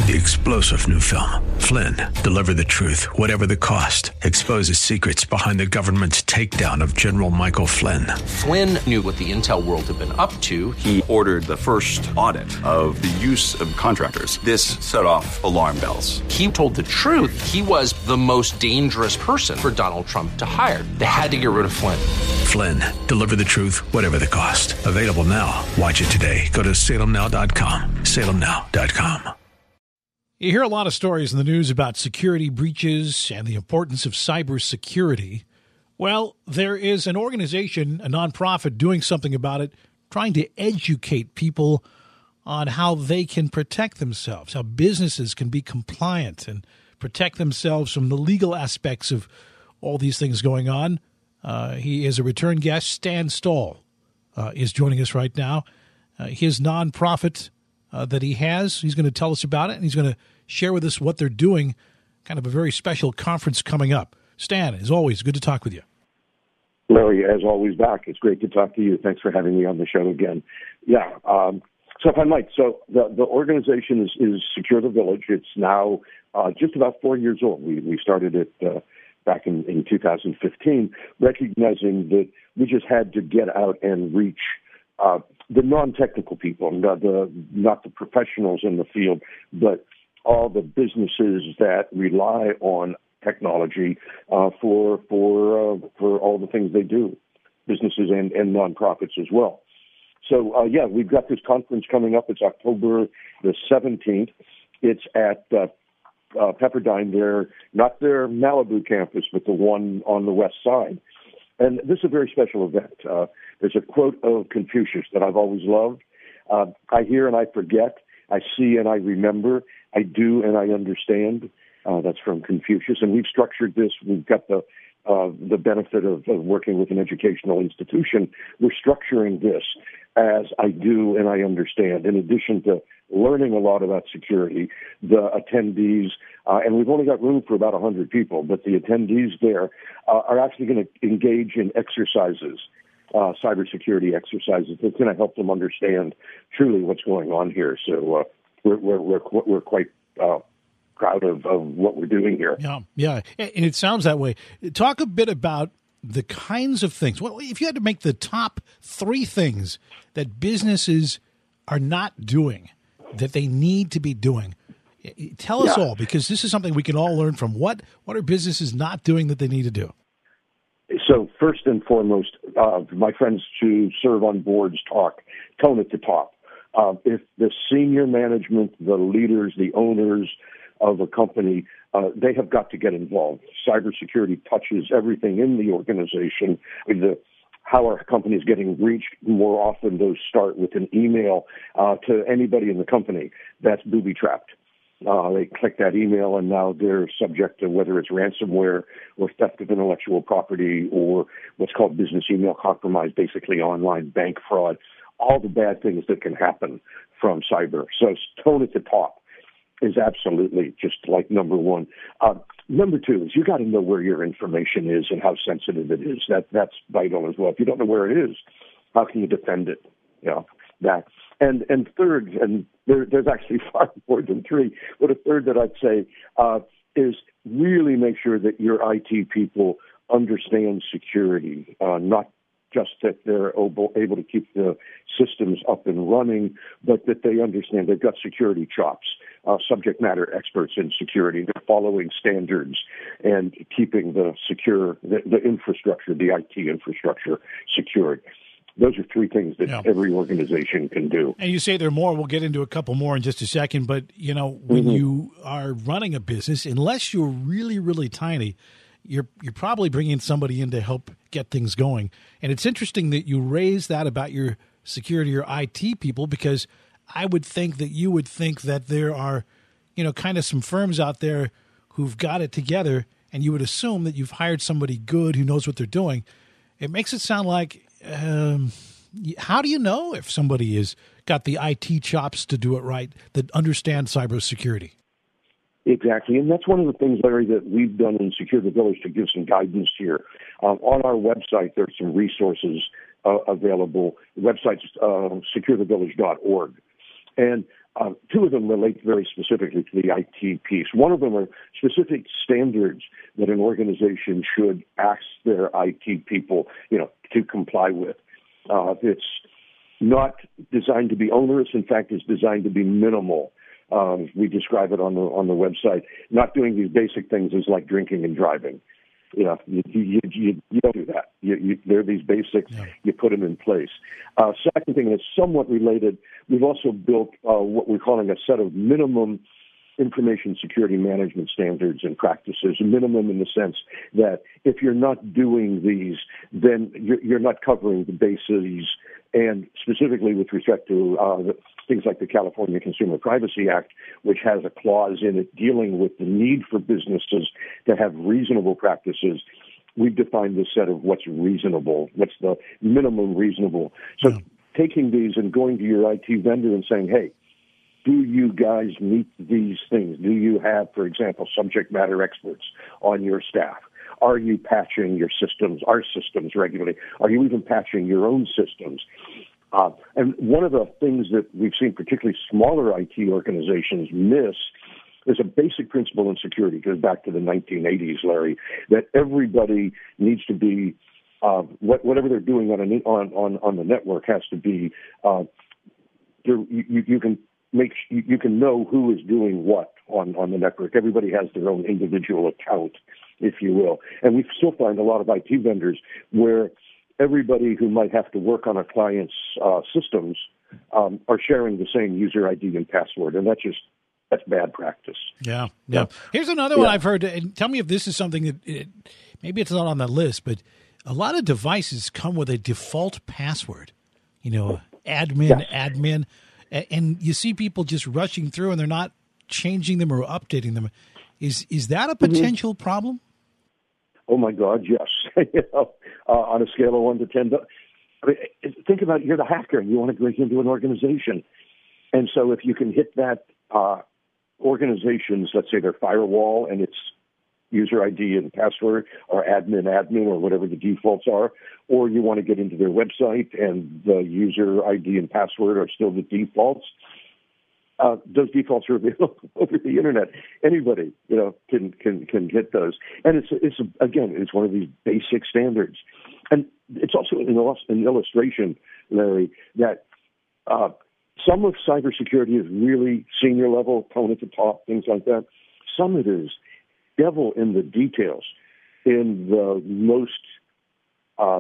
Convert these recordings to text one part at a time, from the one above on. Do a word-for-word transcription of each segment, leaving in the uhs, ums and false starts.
The explosive new film, Flynn, deliver the truth, whatever the cost, exposes secrets behind the government's takedown of General Michael Flynn. Flynn knew what the intel world had been up to. He ordered the first audit of the use of contractors. This set off alarm bells. He told the truth. He was the most dangerous person for Donald Trump to hire. They had to get rid of Flynn. Flynn, deliver the truth, whatever the cost. Available now. Watch it today. Go to salem now dot com. salem now dot com. You hear a lot of stories in the news about security breaches and the importance of cybersecurity. Well, there is an organization, a nonprofit, doing something about it, trying to educate people on how they can protect themselves, how businesses can be compliant and protect themselves from the legal aspects of all these things going on. Uh, he is a return guest. Stan Stahl uh, is joining us right now. Uh, his nonprofit Uh, that he has. He's going to tell us about it, and he's going to share with us what they're doing, kind of a very special conference coming up. Stan, as always, good to talk with you. Larry, as always, back. It's great to talk to you. Thanks for having me on the show again. Yeah, um, so if I might, so the, the organization is, is Secure the Village. It's now uh, just about four years old. We, we started it uh, back in, in two thousand fifteen, recognizing that we just had to get out and reach uh, the non-technical people, not the, not the professionals in the field, but all the businesses that rely on technology uh, for for uh, for all the things they do, businesses and, and nonprofits as well. So, uh, yeah, we've got this conference coming up. It's October the seventeenth. It's at uh, uh, Pepperdine, their, not their Malibu campus, but the one on the west side. And this is a very special event. Uh, there's a quote of Confucius that I've always loved. Uh, I hear and I forget. I see and I remember. I do and I understand. Uh, that's from Confucius. And we've structured this. We've got the uh, the benefit of, of working with an educational institution. We're structuring this as I do and I understand. In addition to learning a lot about security, the attendees, uh, and we've only got room for about one hundred people, but the attendees there uh, are actually going to engage in exercises, uh, cybersecurity exercises that's going to help them understand truly what's going on here. So uh, we're, we're, we're, we're quite uh, proud of, of what we're doing here. Yeah, yeah, and it sounds that way. Talk a bit about the kinds of things. Well, if you had to make the top three things that businesses are not doing, that they need to be doing, tell us yeah. all, because this is something we can all learn from. What what are businesses not doing that they need to do? So first and foremost, uh, my friends who serve on boards talk, tone at the top. Uh, if the senior management, the leaders, the owners of a company, uh, they have got to get involved. Cybersecurity touches everything in the organization. The how our company is getting reached, more often those start with an email uh, to anybody in the company that's booby-trapped. Uh, they click that email, and now they're subject to whether it's ransomware or theft of intellectual property or what's called business email compromise, basically online bank fraud, all the bad things that can happen from cyber. So tone at the top is absolutely just like number one. Uh, number two is you got to know where your information is and how sensitive it is. That that's vital as well. If you don't know where it is, how can you defend it? You know, that. And and third, and there, there's actually far more than three, but a third that I'd say uh, is really make sure that your I T people understand security, uh, not just that they're able, able to keep the systems up and running, but that they understand they've got security chops, uh, subject matter experts in security. They're following standards and keeping the secure, the, the infrastructure, the I T infrastructure secured. Those are three things that yeah. every organization can do. And you say there are more. We'll get into a couple more in just a second. But, you know, when mm-hmm. you are running a business, unless you're really, really tiny, you're you're probably bringing somebody in to help get things going. And it's interesting that you raise that about your security or I T people, because I would think that you would think that there are, you know, kind of some firms out there who've got it together, and you would assume that you've hired somebody good who knows what they're doing. It makes it sound like, um, how do you know if somebody has got the I T chops to do it right, that understand cybersecurity? Exactly, and that's one of the things, Larry, that we've done in Secure the Village to give some guidance here. Um, on our website, there's some resources uh, available. The website's uh, secure the village dot org. And Uh, two of them relate very specifically to the I T piece. One of them are specific standards that an organization should ask their I T people, you know, to comply with. Uh, it's not designed to be onerous. In fact, it's designed to be minimal. Um, we describe it on the on the website. Not doing these basic things is like drinking and driving. You know, you, you, you, you don't do that. You, you, they're these basics. Yeah. You put them in place. Uh, second thing that's somewhat related, we've also built uh, what we're calling a set of minimum information security management standards and practices. Minimum in the sense that if you're not doing these, then you're, you're not covering the bases. And specifically with respect to uh, the, things like the California Consumer Privacy Act, which has a clause in it dealing with the need for businesses to have reasonable practices, we've defined this set of what's reasonable, what's the minimum reasonable. So yeah. taking these and going to your I T vendor and saying, hey, do you guys meet these things? Do you have, for example, subject matter experts on your staff? Are you patching your systems, our systems regularly? Are you even patching your own systems? Uh, and one of the things that we've seen particularly smaller I T organizations miss is a basic principle in security. It goes back to the nineteen eighties, Larry, that everybody needs to be, uh, what, whatever they're doing on, a, on, on, on the network has to be, uh, you, you can make you can know who is doing what on, on the network. Everybody has their own individual account, if you will. And we still find a lot of I T vendors where everybody who might have to work on a client's uh, systems um, are sharing the same user I D and password, and that's just that's bad practice. Yeah, yeah. yeah. Here's another yeah. one I've heard, and tell me if this is something that it, maybe it's not on the list, but a lot of devices come with a default password. You know, admin, yeah. admin, and you see people just rushing through, and they're not changing them or updating them. Is is that a potential mm-hmm. problem? Oh my God, yes. you know, uh, on a scale of one to ten. I mean, think about it, you're the hacker and you want to break into an organization, and so if you can hit that uh, organization's, let's say their firewall and its user I D and password, or admin, admin, or whatever the defaults are, or you want to get into their website and the user I D and password are still the defaults. Uh, those defaults are available over the internet. Anybody, you know, can can can get those, and it's it's again, it's one of these basic standards, and it's also an, an illustration, Larry, that uh, some of cybersecurity is really senior level, tone at the top, things like that. Some of it is devil in the details, in the most uh,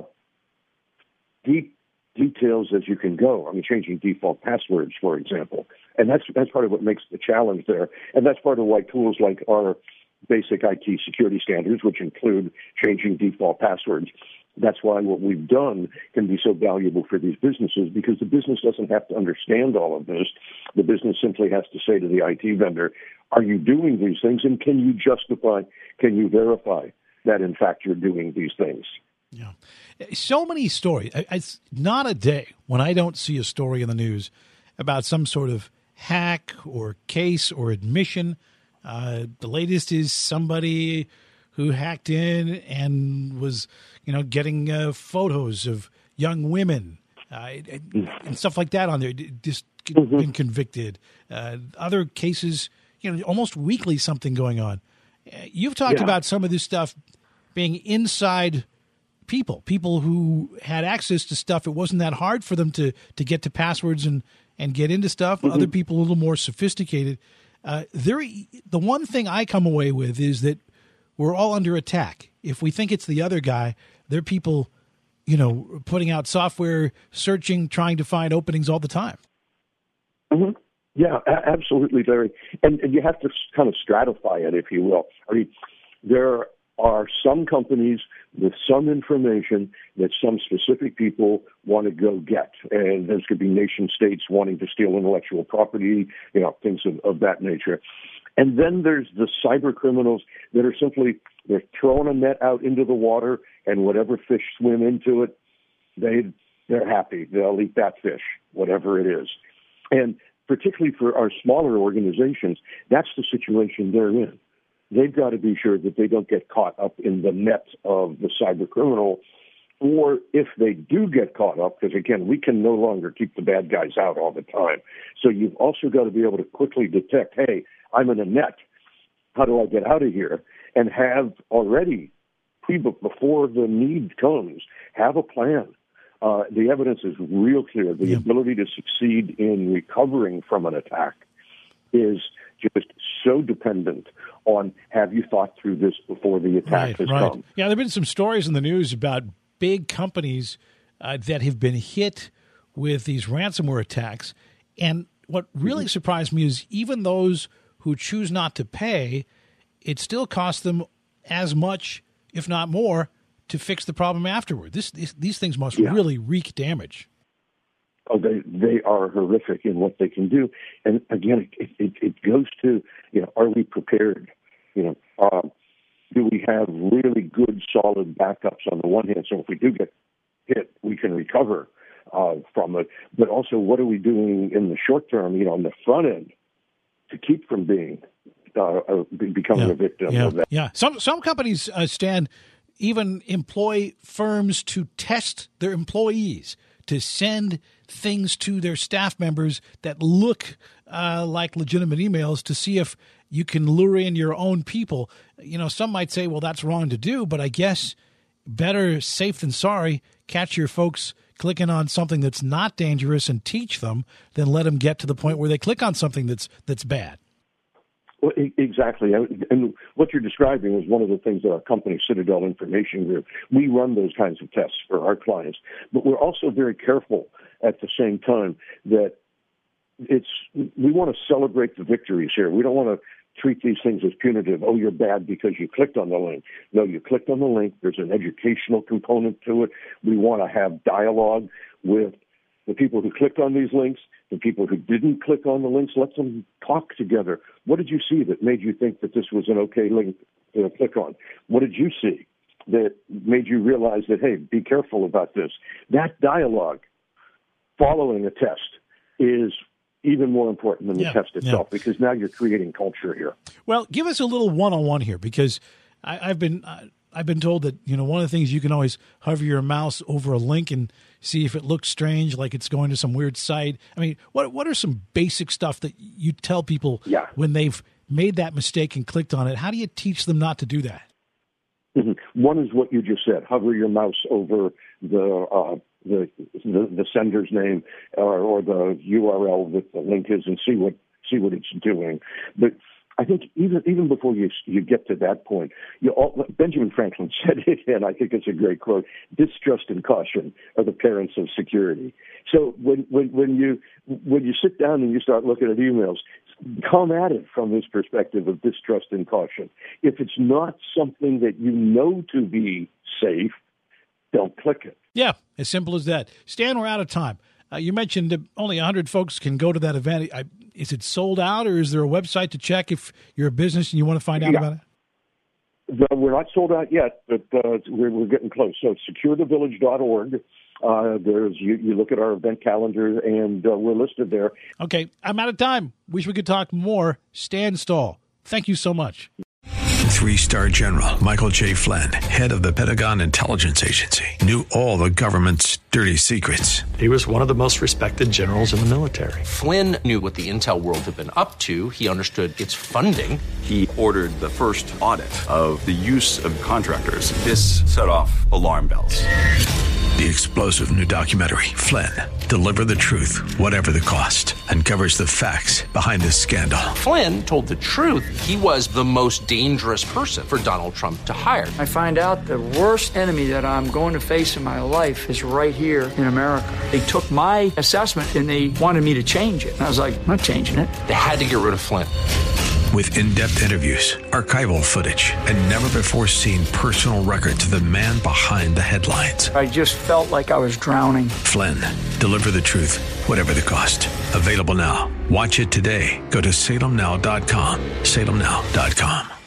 deep details as you can go. I mean, changing default passwords, for example. And that's that's part of what makes the challenge there. And that's part of why tools like our basic I T security standards, which include changing default passwords, that's why what we've done can be so valuable for these businesses, because the business doesn't have to understand all of this. The business simply has to say to the I T vendor, are you doing these things? And can you justify, can you verify that, in fact, you're doing these things? Yeah. So many stories. It's not a day when I don't see a story in the news about some sort of hack or case or admission. Uh, the latest is somebody who hacked in and was, you know, getting uh, photos of young women uh, and, and stuff like that on there, just mm-hmm. been convicted. Uh, other cases, you know, almost weekly something going on. Uh, you've talked yeah. about some of this stuff being inside people, people who had access to stuff. It wasn't that hard for them to, to get to passwords and, and get into stuff. Mm-hmm. Other people a little more sophisticated. Uh, there, the one thing I come away with is that we're all under attack. If we think it's the other guy, there are people, you know, putting out software, searching, trying to find openings all the time. Mm-hmm. Yeah, a- absolutely, Larry. And, and you have to kind of stratify it, if you will. I mean, there are some companies with some information that some specific people want to go get. And those could be nation states wanting to steal intellectual property, you know, things of, of that nature. And then there's the cyber criminals that are simply, they're throwing a net out into the water, and whatever fish swim into it, they, they're happy. They'll eat that fish, whatever it is. And particularly for our smaller organizations, that's the situation they're in. They've got to be sure that they don't get caught up in the net of the cyber criminal or if they do get caught up, because, again, we can no longer keep the bad guys out all the time. So you've also got to be able to quickly detect, hey, I'm in a net. How do I get out of here? And have already, before the need comes, have a plan. Uh, the evidence is real clear. The yeah. ability to succeed in recovering from an attack is just so dependent on, have you thought through this before the attack right, has right. come? Yeah, there have been some stories in the news about big companies uh, that have been hit with these ransomware attacks. And what really mm-hmm. surprised me is even those who choose not to pay, it still costs them as much, if not more, to fix the problem afterward. This, this These things must yeah. really wreak damage. Oh, they they are horrific in what they can do. And again, it, it, it goes to, you know, are we prepared? You know, um, do we have really good, solid backups on the one hand? So if we do get hit, we can recover uh, from it. But also, what are we doing in the short term, you know, on the front end to keep from being uh, uh, becoming yeah. a victim yeah. of that? Yeah, some some companies uh, stand even employ firms to test their employees, to send things to their staff members that look uh, like legitimate emails to see if you can lure in your own people. You know, some might say, well, that's wrong to do, but I guess better safe than sorry. Catch your folks clicking on something that's not dangerous and teach them than let them get to the point where they click on something that's that's bad. Well, exactly. And what you're describing is one of the things that our company, Citadel Information Group, we run those kinds of tests for our clients. But we're also very careful at the same time that it's we want to celebrate the victories here. We don't want to treat these things as punitive. Oh, you're bad because you clicked on the link. No, you clicked on the link. There's an educational component to it. We want to have dialogue with the people who clicked on these links, the people who didn't click on the links. Let them talk together. What did you see that made you think that this was an okay link to click on? What did you see that made you realize that, hey, be careful about this? That dialogue following a test is even more important than the yeah, test itself, yeah. because now you're creating culture here. Well, give us a little one-on-one here, because I, I've been uh, I've been told that, you know, one of the things you can always hover your mouse over a link and see if it looks strange, like it's going to some weird site. I mean, what what are some basic stuff that you tell people yeah. when they've made that mistake and clicked on it? How do you teach them not to do that? Mm-hmm. One is what you just said: hover your mouse over the uh, the, the the sender's name or, or the U R L that the link is, and see what see what it's doing. But I think even even before you you get to that point, you all, Benjamin Franklin said it, and I think it's a great quote: "Distrust and caution are the parents of security." So when when when you when you sit down and you start looking at emails, come at it from this perspective of distrust and caution. If it's not something that you know to be safe, don't click it. Yeah, as simple as that. Stan, we're out of time. Uh, you mentioned that only one hundred folks can go to that event. I, is it sold out, or is there a website to check if you're a business and you want to find out yeah. about it? The, we're not sold out yet, but uh, we're, we're getting close. So secure the village dot org. Uh, there's you, you look at our event calendar, and uh, we're listed there. Okay, I'm out of time. Wish we could talk more. Stan Stahl, thank you so much. Three-star General Michael J. Flynn, head of the Pentagon Intelligence Agency, knew all the government's dirty secrets. He was one of the most respected generals in the military. Flynn knew what the intel world had been up to. He understood its funding. He ordered the first audit of the use of contractors. This set off alarm bells. The explosive new documentary, Flynn, Deliver the Truth, Whatever the Cost, uncovers the facts behind this scandal. Flynn told the truth. He was the most dangerous person for Donald Trump to hire. I find out the worst enemy that I'm going to face in my life is right here in America. They took my assessment and they wanted me to change it. And I was like, I'm not changing it. They had to get rid of Flynn. With in-depth interviews, archival footage, and never-before-seen personal records of the man behind the headlines. I just felt like I was drowning. Flynn, Deliver the Truth, Whatever the Cost. Available now. Watch it today. Go to salem now dot com. salem now dot com.